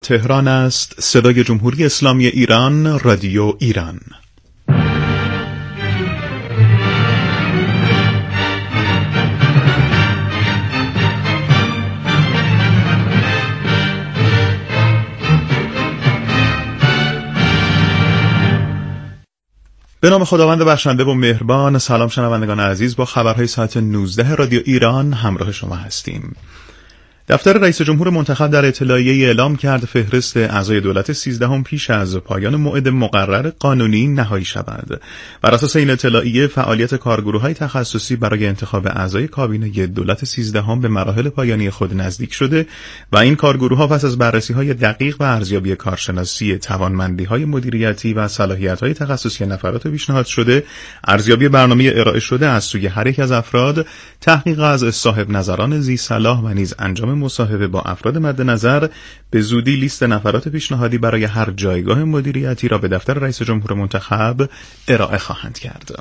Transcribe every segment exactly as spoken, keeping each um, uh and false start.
تهران است صدای جمهوری اسلامی ایران، رادیو ایران. به نام خداوند بخشنده و مهربان. سلام شنوندگان عزیز، با خبرهای ساعت نوزده رادیو ایران همراه شما هستیم. دفتر رئیس جمهور منتخب در اطلاعیه اعلام کرد فهرست اعضای دولت سیزدهم پیش از پایان موعد مقرر قانونی نهایی شود. بر اساس این اطلاعیه فعالیت کارگروه‌های تخصصی برای انتخاب اعضای کابینه دولت سیزدهم به مراحل پایانی خود نزدیک شده و این کارگروه‌ها پس از بررسی‌های دقیق و ارزیابی کارشناسی، توانمندی‌های مدیریتی و صلاحیت‌های تخصصی نفرات پیشنهاد شده، ارزیابی برنامه ارائه شده از سوی هر یک از افراد، تحقیق از صاحب نظران ذی صلاح و نیز انجام مصاحبه با افراد مد نظر، به زودی لیست نفرات پیشنهادی برای هر جایگاه مدیریتی را به دفتر رئیس جمهور منتخب ارائه خواهند کرد.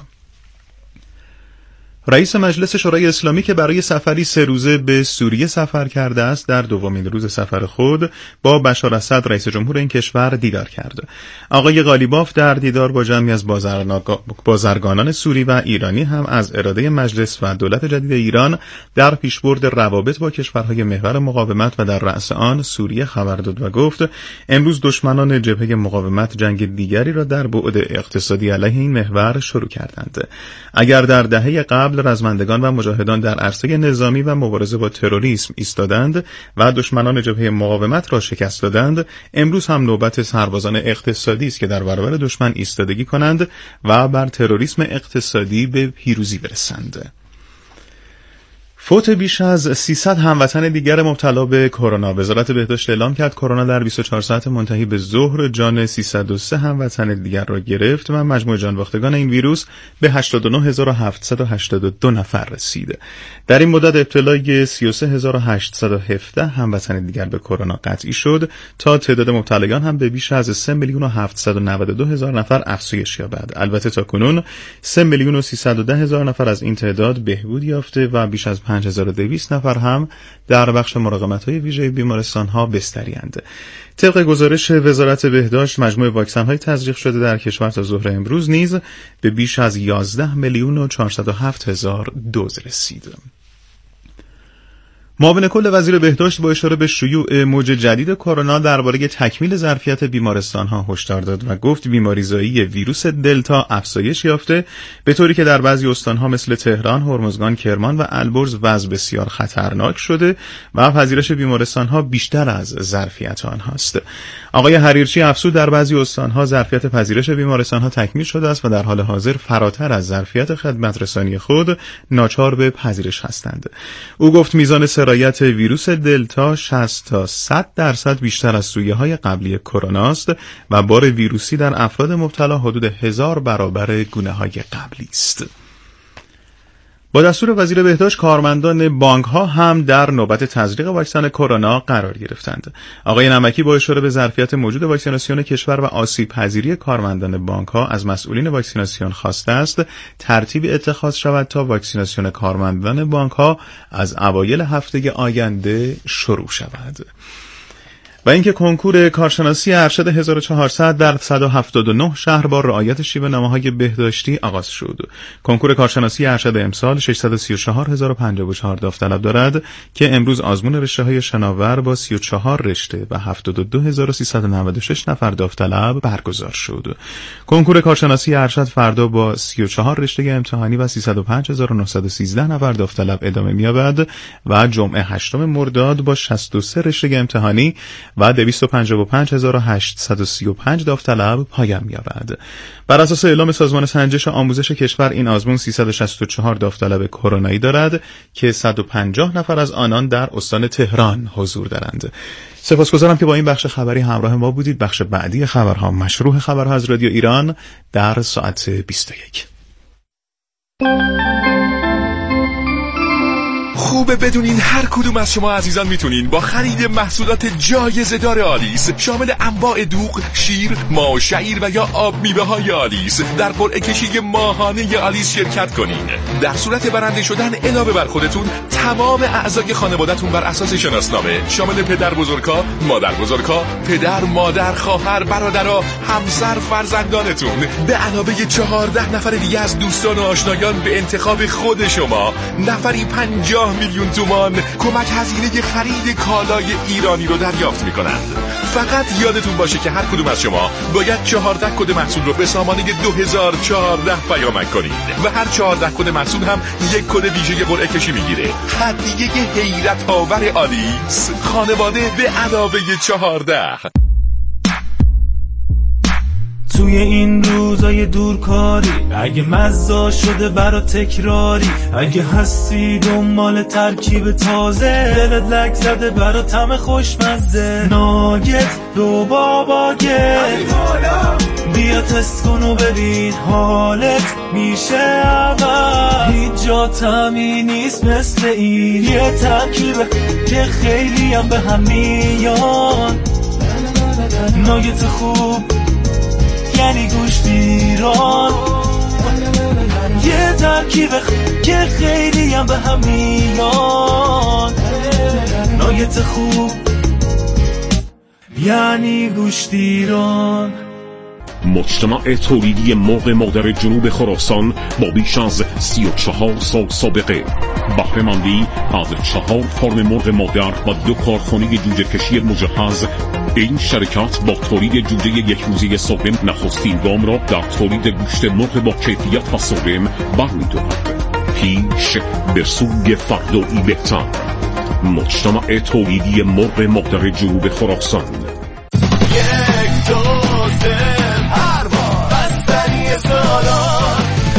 رئیس مجلس شورای اسلامی که برای سفری سه روزه به سوریه سفر کرده است، در دومین روز سفر خود با بشار اسد رئیس جمهور این کشور دیدار کرد. آقای قالیباف در دیدار با جمعی از بازرگانان سوری و ایرانی هم از اراده مجلس و دولت جدید ایران در پیشبرد روابط با کشورهای محور مقاومت و در رأس آن سوریه خبر داد و گفت امروز دشمنان جبهه مقاومت جنگ دیگری را در بعد اقتصادی علیه این محور شروع کردند. اگر در دهه قبل رزمندگان و مجاهدان در عرصه نظامی و مبارزه با تروریسم ایستادند و دشمنان جبهه مقاومت را شکست دادند، امروز هم نوبت سربازان اقتصادی است که در برابر دشمن ایستادگی کنند و بر تروریسم اقتصادی به پیروزی برسند. فوت بیش از سیصد هموطن دیگر مبتلا به کرونا. وزارت بهداشت اعلام کرد کرونا در بیست و چهار ساعت منتهی به ظهر جان سیصد و سه هموطن دیگر را گرفت و مجموع جان باختگان این ویروس به هشتاد و نه هزار و هفتصد و هشتاد و دو نفر رسید. در این مدت ابتلای سی و سه هزار و هشتصد و هفده هموطن دیگر به کرونا قطعی شد تا تعداد مبتلایان هم به بیش از سه میلیون و هفتصد و نود و دو هزار نفر افزایش یابد. البته تاکنون سه میلیون و سیصد و ده هزار نفر از این تعداد بهبود یافته و بیش از پنج هزار و دویست نفر هم در بخش مراقبت‌های ویژه بیمارستان‌ها بستری‌اند. طبق گزارش وزارت بهداشت مجموع واکسن‌های تزریق شده در کشور تا ظهر امروز نیز به بیش از یازده میلیون و چهارصد و هفت هزار دوز رسید. معاون کل وزیر بهداشت با اشاره به شیوع موج جدید کرونا درباره تکمیل ظرفیت بیمارستان‌ها هشدار داد و گفت بیماریزایی ویروس دلتا افزایش یافته، به طوری که در بعضی استان‌ها مثل تهران، هرمزگان، کرمان و البرز وضع بسیار خطرناک شده و پذیرش بیمارستان‌ها بیشتر از ظرفیت آنهاست. آقای حریرچی افزود در بعضی استان‌ها ظرفیت پذیرش بیمارستان‌ها تکمیل شده است و در حال حاضر فراتر از ظرفیت خدمت رسانی خود ناچار به پذیرش هستند. او گفت میزان سرایت ویروس دلتا شصت تا صد درصد بیشتر از سویه‌های قبلی کرونا است و بار ویروسی در افراد مبتلا حدود هزار برابر گونه‌های قبلی است. با دستور وزیر بهداشت کارمندان بانک‌ها هم در نوبت تزریق واکسن کرونا قرار گرفتند. آقای نمکی با اشاره به ظرفیت موجود واکسیناسیون کشور و آسیب پذیری کارمندان بانک‌ها از مسئولین واکسیناسیون خواسته است ترتیب اتخاذ شود تا واکسیناسیون کارمندان بانک‌ها از اوایل هفته آینده شروع شود. و اینکه کنکور کارشناسی ارشد هزار و چهارصد در صد و هفتاد و نه شهر با رعایت شیوه‌نامه‌های بهداشتی آغاز شد. کنکور کارشناسی ارشد امسال ششصد و سی و چهار هزار و پنجاه و چهار داوطلب دارد که امروز آزمون رشته‌های شناور با سی و چهار رشته و هفتاد و دو هزار و سیصد و نود و شش نفر داوطلب برگزار شد. کنکور کارشناسی ارشد فردا با سی و چهار رشته امتحانی و سیصد و پنج هزار و نهصد و سیزده نفر داوطلب ادامه می‌یابد و جمعه هشتم مرداد با شصت و سه رشته امتحانی و دویست و پنجاه و پنج هزار و هشتصد و سی و پنج داوطلب پایان می‌یابد. بر اساس اعلام سازمان سنجش آموزش کشور این آزمون سیصد و شصت و چهار داوطلب کرونایی دارد که صد و پنجاه نفر از آنان در استان تهران حضور دارند. سپاسگزارم که با این بخش خبری همراه ما بودید. بخش بعدی خبرها مشروع خبرها از رادیو ایران در ساعت بیست و یک. خوبه بدونین هر کدوم از شما عزیزان میتونین با خرید محصولات جایزه دار آلیس شامل انواع دوغ، شیر، ماه و شعیر و یا آب میوه های آلیس در قرعه کشی ماهانه آلیس شرکت کنین. در صورت برنده شدن علاوه بر خودتون تمام اعضای خانواده‌تون بر اساس شناسنامه شامل پدر بزرگا، مادر بزرگا، پدر، مادر، خواهر، برادرها، همسر، فرزندانتون به علاوه چهارده نفر دیگه از دوستان و آشنایان به انتخاب خود شما نفری پنجاه میلیون تومان کمک هزینه خرید کالای ایرانی رو دریافت میکنند. فقط یادتون باشه که هر کدوم از شما باید چهارده کد محصول رو به سامانه دو هزار و چهارده پیامک کنید و هر چهارده کد محصول هم یک کد ویژه قرعه کشی میگیره. هدیه حیرت آور آلیس، خانواده به علاوه چهارده. توی این روزای دورکاری اگه مزه شده برا تکراری، اگه هستی دنبال ترکیب تازه دلت لک زده برا طعم خوشمزه، ناگت رو باباگت بیا تست کن و ببین حالت میشه اول. هیچ جا طعمی نیست مثل این، یه ترکیبه که خیلی هم به هم میان. ناگت خوب یعنی گوشت ایران، یه ترکیب که خیلی هم به هم میان. ناگت خوب یعنی گوشت ایران. مجتمع تولیدی مرغ مادر جنوب خراسان با بیش از سی و چهار سال سابقه، بهره‌مندی از چهار فارم مرغ مادر و دو کارخانه جوجه کشی مجهز، این شرکت با تولید جوجه یک روزه سالم نخستین گام را در تولید گوشت مرغ با کیفیت و سالم برمی‌دارد. پیش به سوی فردایی بهتر. مجتمع تولیدی مرغ مادر جنوب خراسان. یک دو سه هر بار بستنی سالار،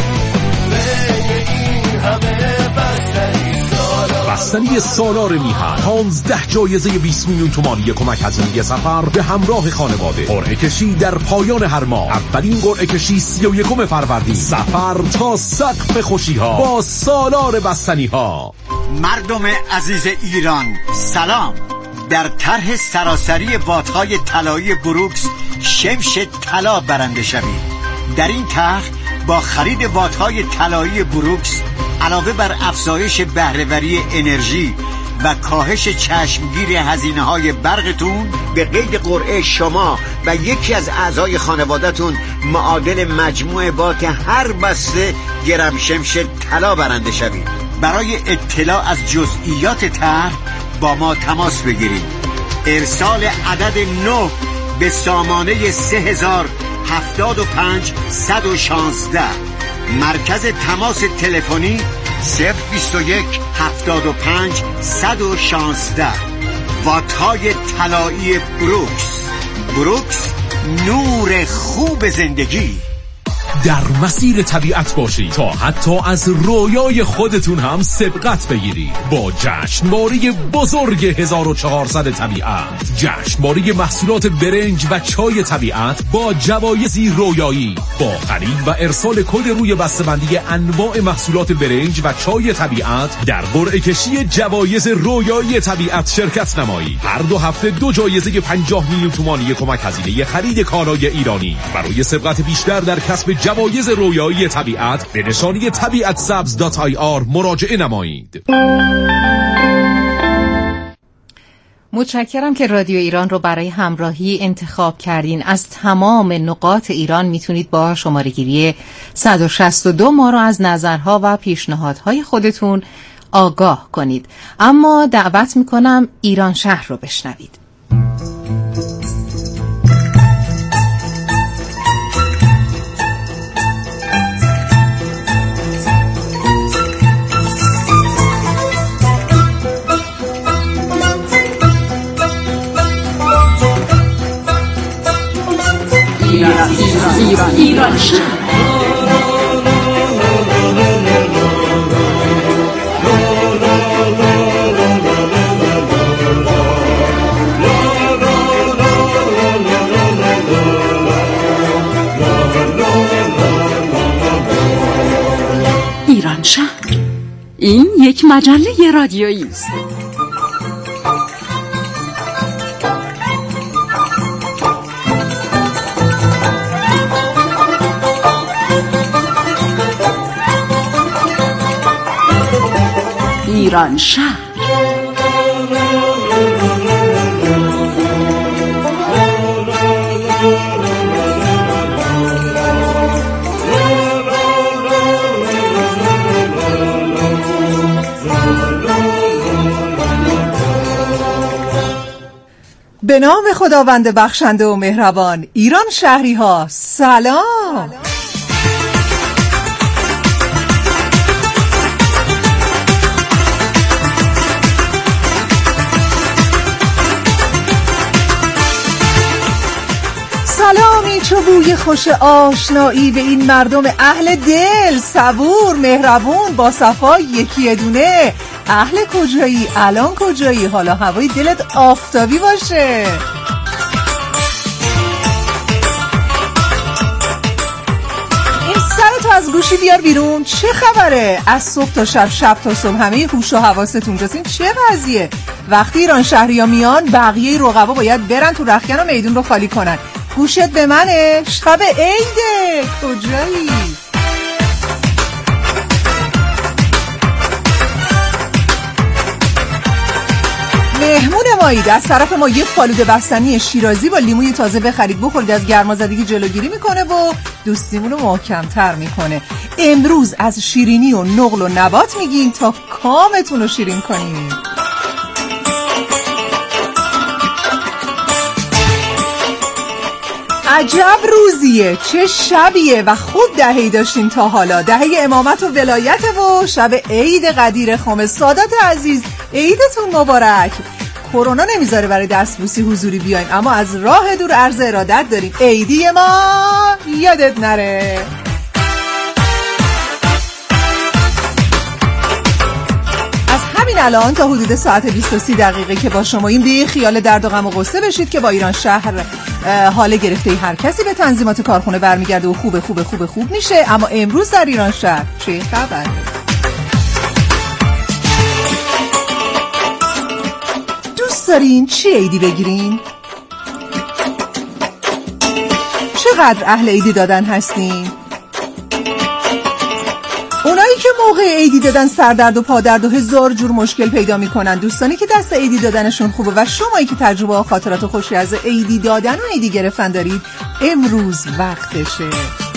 این همه بستنی سالار. بستنی سالار میهن پانزده جایزه بیست میلیون تومانی کمک هزینه سفر به همراه خانواده. قرعه کشی در پایان هر ماه. اولین قرعه کشی سی و یکم فروردین. سفر تا سقف خوشی ها با سالار بستنی ها. مردم عزیز ایران سلام. در طرح سراسری واتهای طلایی بروکس شمش طلا برنده شوید. در این طرح با خرید واتهای طلایی بروکس علاوه بر افزایش بهره‌وری انرژی و کاهش چشمگیر هزینه‌های برقتون، به قید قرعه شما و یکی از اعضای خانواده‌تون معادل مجموع وات هر بسته گرم شمش طلا برنده شوید. برای اطلاع از جزئیات طرح با ما تماس بگیرید. ارسال عدد نه به سامانه سه هزار هفتاد و پنج صد و شانزده. مرکز تماس تلفنی صفر بیست و یک هفتاد و پنج صد و شانزده. واتهای طلایی بروکس. بروکس، نور خوب زندگی. در مسیر طبیعت باشید تا حتی از رویای خودتون هم سبقت بگیرید با جشنواره بزرگ هزار و چهارصد طبیعت. جشنواره محصولات برنج و چای طبیعت با جوایزی رویایی. با خرید و ارسال کد روی بسته‌بندی انواع محصولات برنج و چای طبیعت در قرعه کشی جوایز رویایی طبیعت شرکت نمایید. هر دو هفته دو جایزه پنجاه میلیون تومانی کمک هزینه خرید کالای ایرانی. برای سبقت بیشتر در کسب جوایز رویایی طبیعت به نشانی طبیعت سبز دات آی آر مراجعه نمایید. متشکرم که رادیو ایران رو برای همراهی انتخاب کردین. از تمام نقاط ایران میتونید با شماره‌گیری صد و شصت و دو ما رو از نظرها و پیشنهادهای خودتون آگاه کنید. اما دعوت میکنم ایران شهر رو بشنوید. ایران ایران ایران شهر. این یک مجله رادیویی است. ایران شهر. به نام خداوند بخشنده و مهربان. ایران شهری ها سلام. سلامی چو بوی خوش آشنایی به این مردم اهل دل، صبور، مهربون، با صفای یکی دونه. اهل کجایی؟ الان کجایی؟ حالا هوای دلت آفتابی باشه. این سرتو از گوشی بیار بیرون. چه خبره؟ از صبح تا شب، شب تا صبح همه هوش و حواستون جاست. این چه وضعیه؟ وقتی ایران شهری ها میان بقیه رقبا باید برن تو رختکن و میدون رو خالی کنن. گوشت به منه؟ شب عیده. کجایی؟ مهمون مایید. از طرف ما یه فالوده بستنی شیرازی با لیموی تازه بخرید بخورید. از گرمازدگی جلوگیری میکنه و دوستیمون رو محکم‌تر میکنه. امروز از شیرینی و نقل و نبات میگیم تا کامتون رو شیرین کنیم. عجب روزیه، چه شبیه و خوب دهه‌ای داشتیم تا حالا. دهه امامت و ولایت و شب عید قدیر خم. سادات عزیز عیدتون مبارک. کرونا نمیذاره برای دستبوسی حضوری بیاین، اما از راه دور عرض ارادت داریم. عیدی ما یادت نره. همین الان تا حدود ساعت بیست و سه دقیقه که با شماییم بی خیال درد و غم و غصه بشید که با ایران شهر حال گرفته هر کسی به تنظیمات کارخونه برمیگرده و خوب خوب خوب خوب میشه. اما امروز در ایران شهر چه خبره؟ دوست دارین چی عیدی بگیرین؟ چقدر اهل عیدی دادن هستین؟ اونایی که موقع عیدی دادن سردرد و پادرد و هزار جور مشکل پیدا میکنن، دوستانی که دست عیدی دادنشون خوبه و شمایی که تجربه و خاطرات خوشی از عیدی دادن و عیدی گرفتن دارید، امروز وقتشه.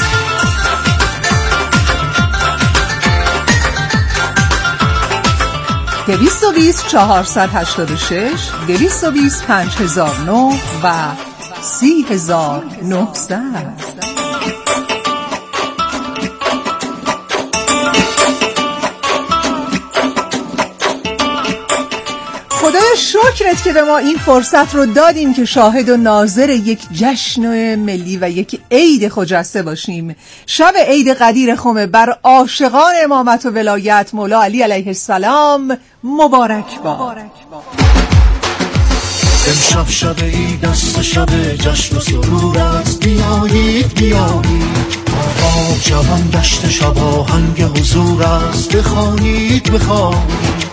دویست و بیست چهارصد و هشتاد و شش، دویست و بیست پنج هزار و نه و سی هزار و نهصد. خدای شکرت که به ما این فرصت رو دادیم که شاهد و ناظر یک جشن ملی و یک عید خجسته باشیم. شب عید قدیر خم بر عاشقان امامت و ولایت مولا علی علیه السلام مبارک با. امشب شب عید است، شب جشن و سرور است. بیایید بیایید آقا جوان گشت، شب آهنگ حضور است. بخوانید بخوانید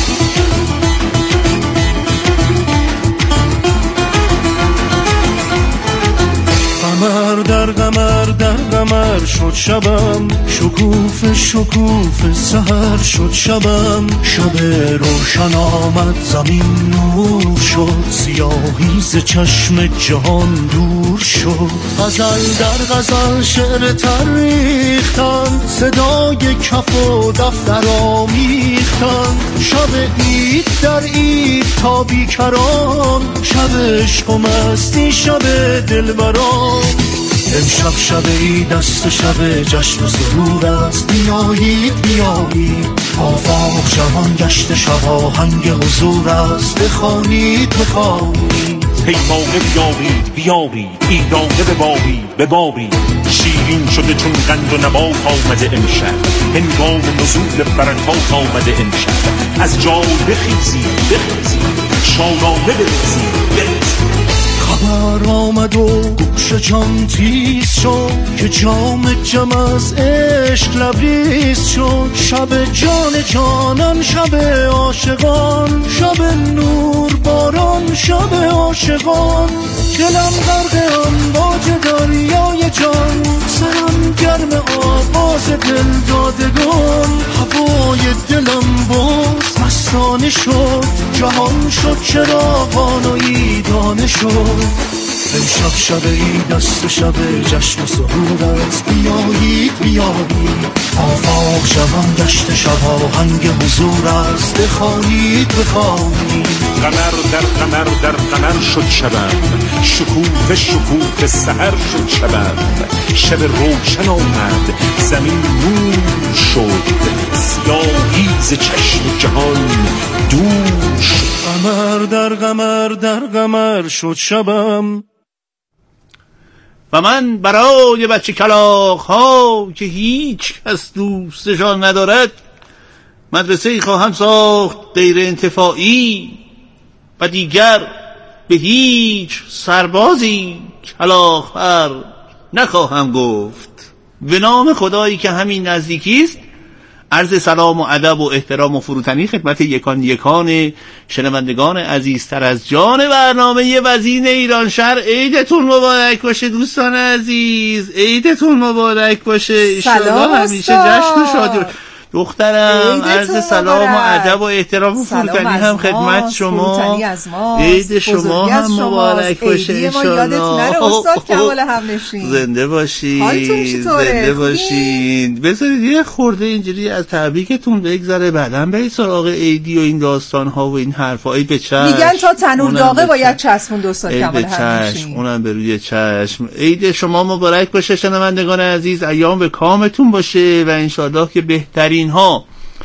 قمر در قمر در قمر شد شبم، شکوف شکوف سحر شد شبم. شب روشن آمد زمین نور شد، سیاهی ز چشم جهان دور شد. غزل در غزل شعر تر ریختن، صدای کف و دفتر آمیختن. شب عید در عید تا بیکران، شب عشق و مستی شب دلبران. امشب شب عید است، شب جشن و سرور است. بیایید بیایید آفاق جوان گشت، شب آهنگ حضور است. بخوانید بخوانید پیمانه بیارید بیارید، ایرانه ببارید ببارید. شیرین شده چون قند و نبات آمده امشب، هنگام نزول برکات آمده امشب. از جای بخیزید بخیزید، شادانه بریزید بریزید. خبر آمد و گوش جان تیز شد که جام جم از عشق لبریز شد. شب جان جانان، شب عاشقان، شب نور باران، شب عاشقان. دلم غرق امواج دریای جان، سرم گرم آواز دل دادگان. هوای دلم باز مستانه شد، جهان شد چراغان و عیدانه شد. امشب شب عید است و شب جشن و سرور است، بیایید بیایید آفاق شبم گشت شب آهنگ حضور است. بخوانید بخوانید قمر در قمر در قمر شد شبم، شکوفه شکوفه سحر شد شبم. شب روشن آمد زمین نور شد، سیاهی ز چشم جهان دور شد. قمر در قمر در قمر شد شبم. و من برای بچه کلاغ ها که هیچ کس دوستشان ندارد مدرسه خواهم ساخت غیر انتفاعی، و دیگر به هیچ سربازی کلاغ پر نخواهم گفت. به نام خدایی که همین نزدیکی است، عرض سلام و ادب و احترام و فروتنی خدمت یکان یکان شنوندگان عزیزتر از جان برنامه وزین ایران شهر. عیدتون مبارک باشه دوستان عزیز، عیدتون مبارک باشه. سلام همیشه جشن و شادی. دخترم عرض سلام و ادب و احترام و فروتنی هم خدمت شما. عید شما هم مبارک باشه ان شاء الله. استاد کمال همنشین زنده باشید، زنده باشید. بذارید یه خورده اینجوری از تبریکتون بگذره، بعداً برید سراغ عیدی و این داستان ها و این حرفا. ای به چشم، میگن تا تنور داغه باید چسبوند استاد کمال همنشین. اونم به روی چشم. عید شما مبارک باشه شنوندگان عزیز، ایام به کامتون باشه و ان شاء الله که بهترین ها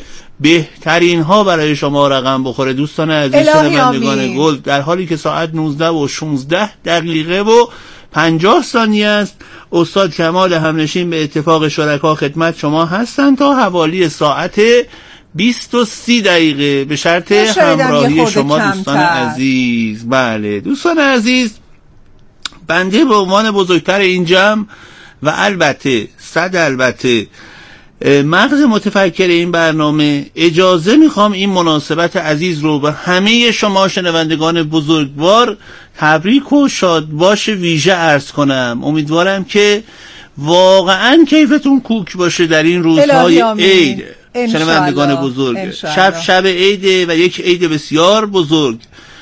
بهترین ها برای شما رقم بخوره دوستان عزیز شنوندگان گل. در حالی که ساعت نوزده و شانزده دقیقه و پنجاه ثانیه است، استاد کمال همنشین به اتفاق شرکا خدمت شما هستند تا حوالی ساعت بیست و سی دقیقه به شرط همراهی شما دوستان عزیز. بله دوستان عزیز، بنده به عنوان بزرگتر این جمع و البته صد البته مغز متفکر این برنامه اجازه میخوام این مناسبت عزیز رو به همه شما شنوندگان بزرگوار تبریک و شادباش ویژه عرض کنم. امیدوارم که واقعا کیفتون کوک باشه در این روزهای عید شنوندگان بزرگ. شب شب عیده و یک عید بسیار بزرگ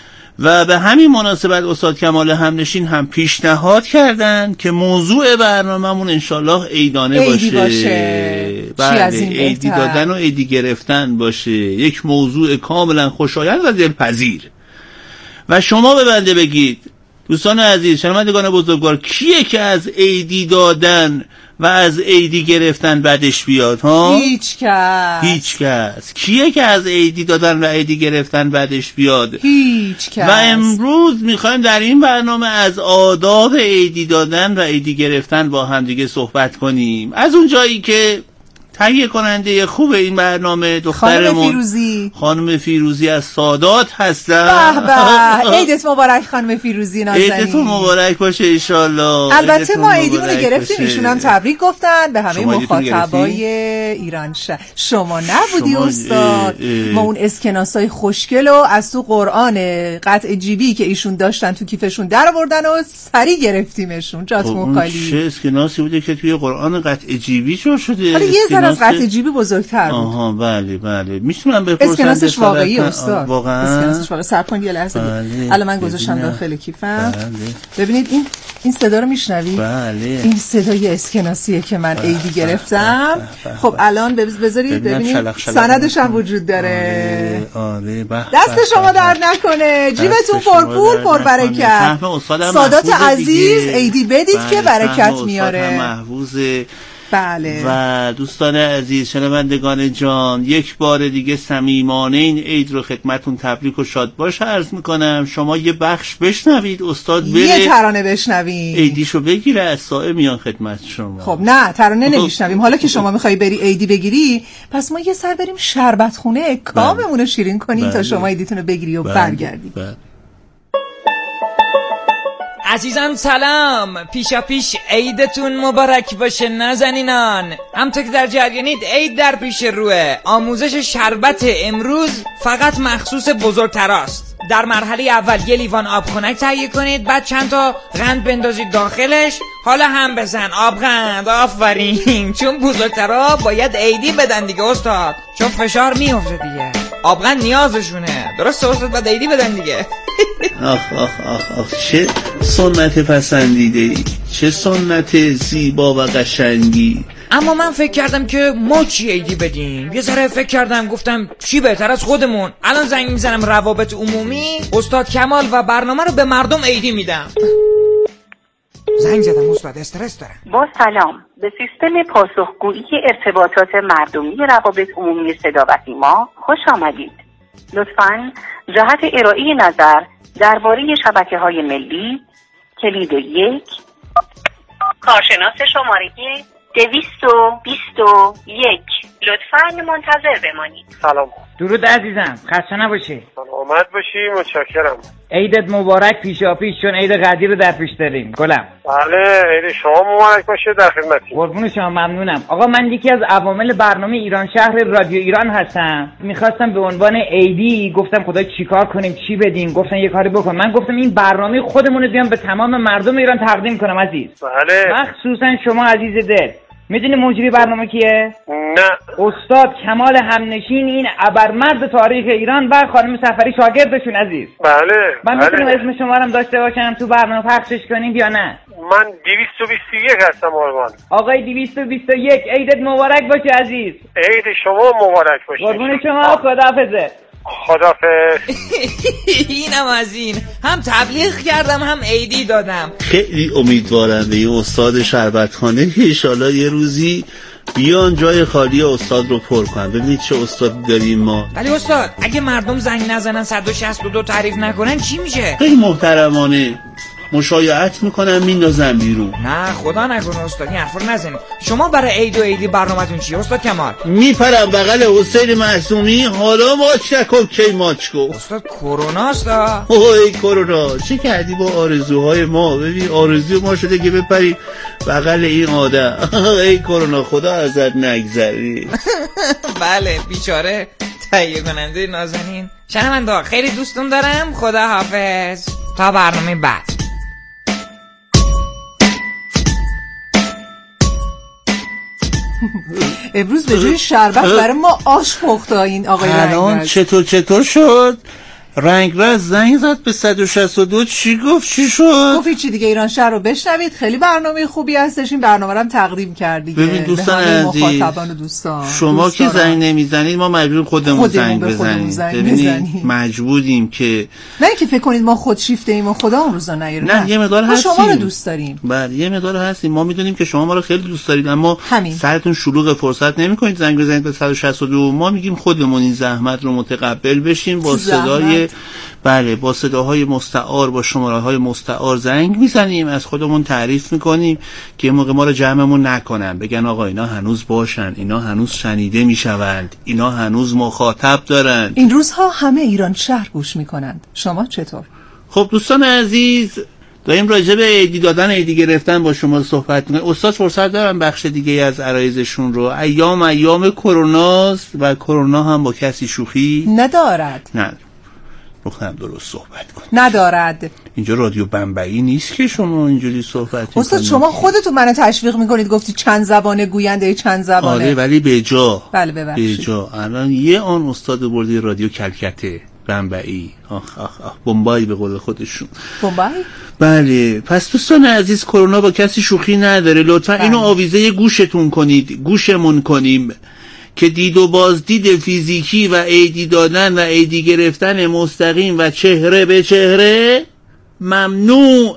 و به همین مناسبت استاد کمال همنشین هم پیشنهاد کردن که موضوع برنامه‌مون انشالله عیدانه باشه, باشه. بله عیدی دادن و عیدی گرفتن باشه، یک موضوع کاملا خوشایند و دلپذیر. و شما به بنده بگید دوستان عزیز شنوندگان بزرگوار، کیه که از عیدی دادن و از عیدی گرفتن بعدش بیاد ها؟ هیچ کس. هیچ کس. کیه که از عیدی دادن و عیدی گرفتن بعدش بیاد؟ هیچ کس. و امروز میخوایم در این برنامه از آداب عیدی دادن و عیدی گرفتن با هم دیگه صحبت کنیم، از اون جایی که تهیه کننده خوب این برنامه دخترمون خانم فیروزی خانم فیروزی از سادات هستن. به به، عیدت مبارک خانم فیروزی نازنین. عیدتون مبارک باشه ان شاء الله. البته ما عیدیمون رو گرفتیم، ایشون هم تبریک گفتن به همه مخاطبای ایران شهر. شما نبودی شما استاد. اه اه. ما اون اسکناسای خوشگل و از تو قرآن قطع جیبی که ایشون داشتن تو کیفشون در آوردن و سری گرفتیمشون. جاتمون خالی. چه اسکناسی بوده که توی قرآن قطع جیبی چون شده؟ از قطع جیبی بزرگتر بود. آها بله بله. میتونم بپرسم اسکناسش واقعی استاد؟ واقعا اسکناسش واقعی. صبر کن یه لحظه. بله. الان من گذاشتم داخل کیفم. بله. ببینید این این صدا رو میشنوید؟ بله. این صدای اسکناسیه که من عیدی گرفتم. خب الان بذارید ببینید سندش هم وجود داره. آره آره. دست شما درد نکنه، جیبتون پرپول پربرکت. سادات عزیز عیدی بدید که برکت میاره. محفوظ. بله. و دوستان عزیز شنوندگان جان، یک بار دیگه صمیمانه این عید رو خدمتون تبریک و شادباش عرض میکنم. شما یه بخش بشنوید، استاد بره یه ترانه بشنویم، عیدیشو بگیره از سایه میان خدمت شما. خب نه ترانه نمیشنویم. حالا که شما میخوای بری عیدی بگیری، پس ما یه سر بریم شربت خونه کاممون رو شیرین کنیم تا شما عیدیتون رو بگیری و برگردی. عزیزان سلام، پیشا پیش عیدتون مبارک باشه نازنینان. همونطور که در جریانید عید در پیش روه. آموزش شربت امروز فقط مخصوص بزرگتراست. در مرحله اول یه لیوان آب خنک تهیه کنید، بعد چند تا قند بندازید داخلش، حالا هم بزن آب قند. آفرین، چون بزرگترها باید عیدی بدن دیگه استاد، چون فشار میفته دیگه، آب قند نیازشونه. درسته استاد؟ باید عیدی بدن دیگه. آخ آخ آخ آخ چه سنت پسندیده ای، چه سنت زیبا و قشنگی. اما من فکر کردم که ما چی عیدی بدیم. یه ذره فکر کردم، گفتم چی بهتر از خودمون. الان زنگ میزنم روابط عمومی، استاد کمال، و برنامه رو به مردم عیدی میدم. زنگ زدم استاد، استرس دارم. با سلام، به سیستم پاسخگویی ارتباطات مردمی روابط عمومی صدا و سیما خوش آمدید. لطفاً جهت ارائه نظر درباره شبکه‌های ملی کلید یک، کارشناس شماره دویست و بیست و یک، لطفاً منتظر بمانید. سلام. درود عزیزم، خسته نباشی. سلامت باشی، متشکرم. عیدت مبارک پیشا پیش، چون عید قدیر رو در پیش داریم. گلم. بله، عید شما مبارک باشه، در خدمتی. قربون شما، ممنونم. آقا من یکی از عوامل برنامه ایران شهر رادیو ایران هستم. میخواستم به عنوان عیدی، گفتم خدا چیکار کنیم، چی بدیم، گفتن یه کاری بکن. من گفتم این برنامه خودمون رو بیام به تمام مردم ایران تقدیم کنم عزیز. بله. مخصوصا شما عزیز دل. میدونی مجری برنامه کیه؟ نه. استاد کمال همنشین، این ابرمرد تاریخ ایران، و خانم سفری شاگردشون عزیز. بله. من بله. میتونم اسم شما رو داشته باشم تو برنامه پخشش کنیم یا نه؟ من دویست و بیست و یک هستم قربان. آقای دویست و بیست و یک، عیدت مبارک باشه عزیز. عید شما مبارک باشه. قربون شما، خداحافظه. خداحافظ. اینم از این، هم تبلیغ کردم هم عیدی دادم. خیلی امیدوارم به این استاد شربتخانه که انشالله یه روزی بیان جای خالی استاد رو پر کنن. ببینید چه استادی داریم ما. ولی استاد اگه مردم زنگ نزنن صد و شصت و دو تعریف نکنن چی میشه؟ خیلی محترمانه مشایعت میکنن میندازن بیرون. نه خدا نکنه استاد، این حرفا رو نزنید. شما برای عید و عیدی برنامه‌تون چیه استاد کمال؟ میپرم بغل حسین معصومی، حالا ماچ نکن کی ماچ کن. استاد کروناست ها. اوه کرونا، چه کردی با آرزوهای ما؟ ببین آرزوی ما شده که بپری بغل این آدم. ای کرونا خدا ازت نگذری. بله بیچاره تهیه کننده نازنین. شنونده خیلی دوستون دارم، خدا حافظ تا برنامه بعد. امروز به جای شربت برای ما آش پخته این آقای رنگرز. الان چطور چطور شد؟ رنگرز زنگ زد به صد و شصت و دو، چی گفت؟ چی شد؟ گفت چی دیگه، ایران شهر رو بشنوید، خیلی برنامه خوبی هستش. این برنامه رو هم تقدیم کردید. ببین دوستان عزیز، مخاطبان و دوستان، شما که زنگ نمیزنید ما مجبور خودمون, خودمون زنگ بزنیم. ببینید مجبوریم که نه اینکه فکر کنید ما خود شیفته ایم و خدا اون روزا نیاره. نه, نه. یه مقدار هستیم، شما رو دوست داریم. بله یه مقدار هستیم، ما میدونیم که شما ما رو خیلی دوست دارید، اما همین. سرتون شلوغ، فرصت نمیکنید زنگ بزنید به صد و شصت و دو. ما میگیم خودمون این زحمت رو متقبل بشیم، با صدای بله با صداهای مستعار، با شماره‌های مستعار زنگ میزنیم، از خودمون تعریف میکنیم که موقع ما رو جمعمون نکنن، بگن آقا اینا هنوز باشن، اینا هنوز شنیده میشوند، اینا هنوز مخاطب دارن. این روزها همه ایران شهر گوش میکنند. شما چطور؟ خب دوستان عزیز، داریم راجع به عیدی دادن، عیدی گرفتن با شما صحبت میکنیم. استاد فرصت دارن بخش دیگه از عرایزشون رو. ایام ایام کروناست و کرونا هم با کسی شوخی ندارد. نه بخوام درست صحبت کن. ندارد. اینجا رادیو بمبئی نیست که شما اینجوری صحبت کنید. استاد شما خودتون منو تشویق میکنید، گفتی چند زبانه، گوینده چند زبانه. آره ولی به جا. بله ببخشید. به جا. الان یه آن استاد بردی رادیو کلکته بمبئی. آخ آخ آخ بمبئی به قول خودشون. بمبئی؟ بله. پس دوستان عزیز، کرونا با کسی شوخی نداره. لطفا اینو آویزه گوشتون کنید، گوشمون کنیم که دید و بازدید فیزیکی و عیدی دادن و عیدی گرفتن مستقیم و چهره به چهره ممنوع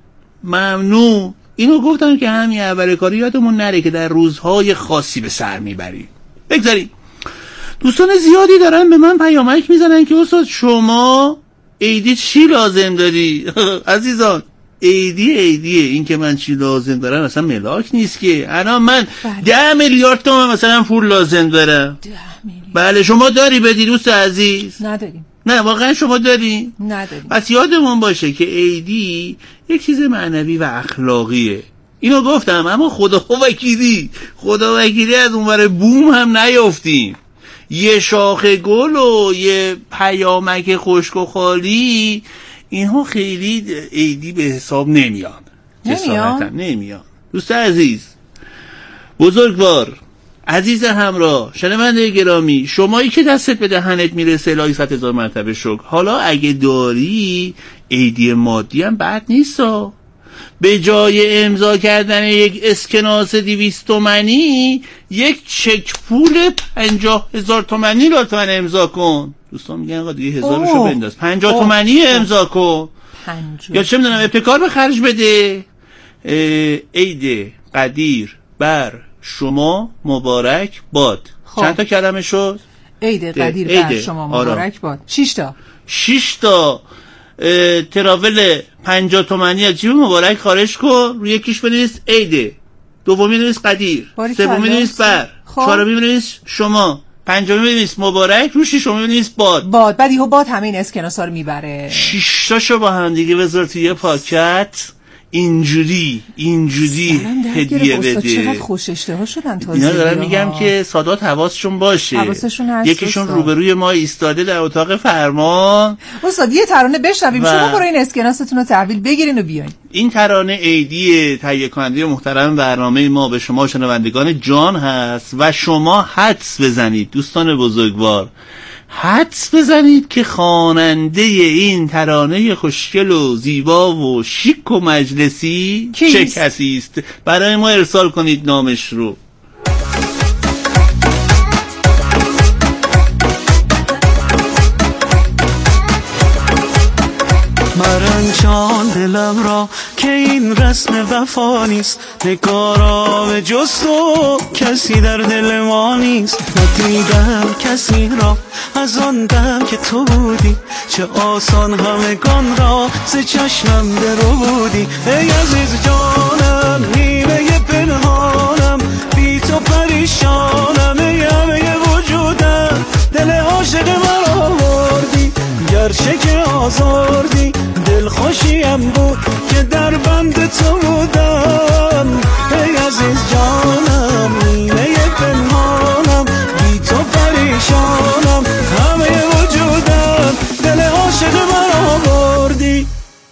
ممنوع. اینو گفتم که همین اول کاری یادمون نره که در روزهای خاصی به سر میبریم. بگذاریم. دوستان زیادی دارن به من پیامک میزنن که استاد شما عیدی چی لازم داری؟ عزیزان عیدی عیدیه، این که من چی لازم دارم مثلا ملاک نیست که. الان من ده میلیارد تومن مثلا پول لازم دارم. بله شما داری بدی دوست عزیز؟ نداریم. نه واقعا شما داری؟ نداریم. پس یادمون باشه که عیدی یک چیز معنوی و اخلاقیه. اینو گفتم، اما خدا وکیلی خدا وکیلی از اونور بوم هم نیافتیم. یه شاخه گل و یه پیامک خشک و خالی اینها خیلی عیدی به حساب نمیان. نمیان؟ نمیان. دوست عزیز، بزرگوار، عزیز همراه، شنونده گرامی، شمایی که دستت به دهنت میرسه الهی صد هزار مرتبه شکر. حالا اگه داری عیدی مادی هم بد نیستا. به جای امضا کردن یک اسکناس دویست تومنی یک چک پول پنجاه هزار تومنی لطفا امضا کن. دوستان میگن آقا دیگه هزارشو بنداز، پنجاه تومنی امضا کن یا چه میدونم ابتکار به خرج بده. عید قدیر بر شما مبارک باد. خوب. چند تا کلمه شد؟ عید قدیر بر شما مبارک باد. شش تا شش تا تراول پنجاه تومنی از جیب مبارک خارج کن، روی یکیش بنویس عید، دومی بنویس قدیر، سومی بنویس بر، چهارمی بنویس شما، پنجمی بنویس مبارک، رو ششمی بنویس باد. باد بعد یهو باد همه این اسکناسا رو میبره. شش تاشو با هم دیگه بذار توی یه پاکت، اینجوری اینجوری هدیه بده. چقدر خوش اشتها شدن تازه. اینا دارم میگم که سادات حواسشون باشه. حواسشون هست. یکیشون روبروی ما ایستاده در اتاق فرمان. استاد یه ترانه بشنویم، شما برو این اسکناستون رو تحویل بگیرین و بیاین. این ترانه عیدی تهیه کننده محترم برنامه ما به شما شنوندگان جان هست و شما حدس بزنید دوستان بزرگوار، حدس بزنید که خواننده این ترانه خوشگل و زیبا و شیک و مجلسی چه کسی است. برای ما ارسال کنید نامش رو. مرنجان دلم را که این رسم وفا نیست، نگارا به جز تو کسی در دل ما نیست. ندیدم کسی را از آن دم که تو بودی، چه آسان همگان را ز چشمم درو بودی. ای عزیز جانم نیمه پنهانم، بی تو پریشانم، ای همه وجودم دل عاشق مرا بردی، گرچه که آزردی دل خوشیم بود که در بند تو بودم. ای عزیز جانم نیمه پنهانم، بی تو پریشانم، همه وجودم دل عاشق مرا بردی.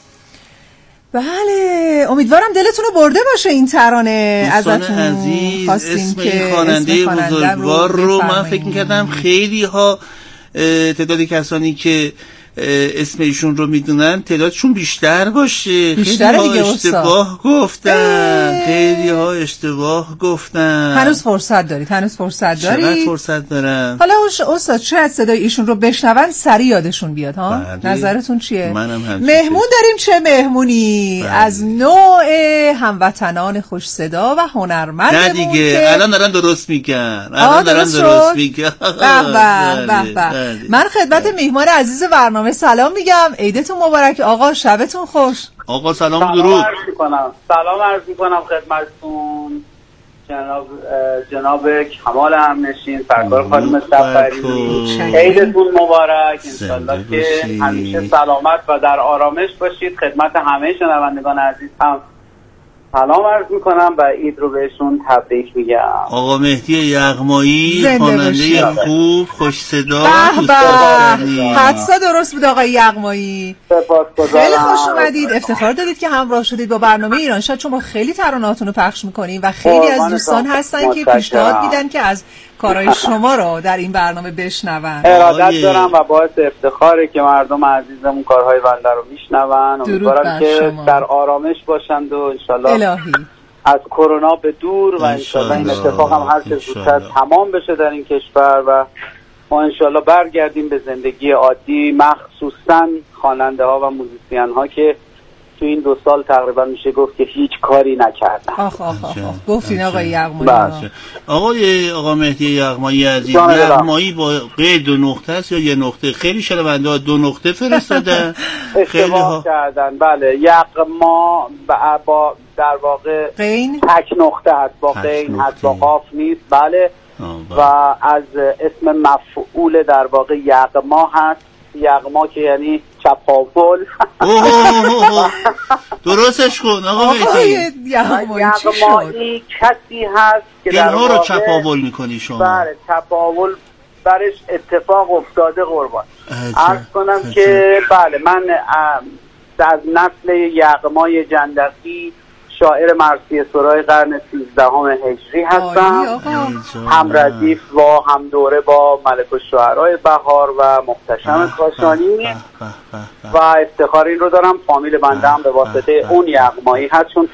بله امیدوارم دلتون رو برده باشه این ترانه. ازتون عزیز خواستیم اسم که خواننده بزرگوار رو, رو من فکر می‌کردم خیلی ها تعدادی کسانی که اسم ایشون رو میدونن تعدادشون بیشتر باشه. بیشتر خیلی ها دیگه اشتباه گفتن، خیلی ها اشتباه گفتن. هنوز فرصت دارید، هنوز فرصت دارید. چقدر فرصت دارم. حالا استاد شاید صدای ایشون رو بشنون سریع یادشون بیاد ها. بله. نظرتون چیه؟ منم هم مهمون داریم. چه مهمونی؟ بله. از نوع هموطنان خوش صدا و هنرمند. نه دیگه که... الان دارن درست میگن، الان دارن درست میگن. به به. من خدمت میهمان عزیز برنامه سلام میگم. عیدتون مبارک آقا، شبتون خوش. آقا سلام و درود. سلام عرض میکنم سلام عرض میکنم خدمتتون جناب جناب کمال همنشین، سرکار خانم سفری. عیدتون مبارک، انشالله که همیشه سلامت و در آرامش باشید. خدمت همه شنوندگان عزیز هم سلام عرض میکنم و عید رو بهشون تبریک میگم. آقا مهدی یغمایی خواننده خوب خوش صدا. به به، حدسا درست بود آقای یغمایی. خیلی خوش اومدید، افتخار دادید که همراه شدید با برنامه ایران شاد، چون ما خیلی ترانه‌هاتون رو پخش میکنیم و خیلی از دوستان هستن که پیشنهاد میدن که از کارهای شما رو در این برنامه بشنون. ارادت دارم و باعث افتخاره که مردم عزیزمون کارهای بنده رو میشنون. امیدوارم که در آرامش باشند و انشالله الهی از کرونا به دور و انشالله این اتفاق هم هر چه زودتر تمام بشه در این کشور و ما انشالله برگردیم به زندگی عادی، مخصوصا خواننده ها و موزیسین ها که تو این دو سال تقریبا میشه گفت که هیچ کاری نکردن. آخ آخ آخ گفتین آقای یغمایی. آقای آقا مهدی یغمایی عزیز، یغمایی با قید دو نقطه است یا یه نقطه؟ خیلی شنونده ها دو نقطه فرستادن. خیلی ها کردن. بله یغما با در واقع قین تک نقطه هست، با قین هست، با قاف نیست. بله و از اسم مفعول در واقع یغما هست یغما که یعنی چپاول. درستش کن آقا مهدی. یغمایی کسی هست که در اینها رو چپاول میکنی شما؟ بله چپاول برش اتفاق افتاده قربان. عرض کنم عجب. که بله من از نسل یغمای جندقی شاعر مرثیه سرای قرن سیزدهم هجری هستم، هم ردیف و هم دوره با ملک الشعرای بهار و محتشم کاشانی و افتخار این رو دارم فامیل بنده هم به واسطه اون یغمایی هست، چون